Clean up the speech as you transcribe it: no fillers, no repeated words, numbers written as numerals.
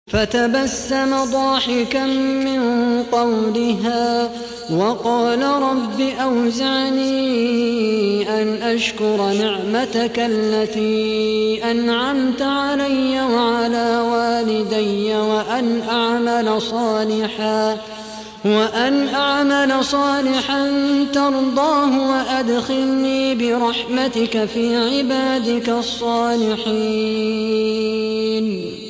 فتبسم ضاحكا من قولها وقال رب أوزعني أن أشكر نعمتك التي أنعمت علي وعلى والدي وأن أعمل صالحا ترضاه وأدخلني برحمتك في عبادك الصالحين.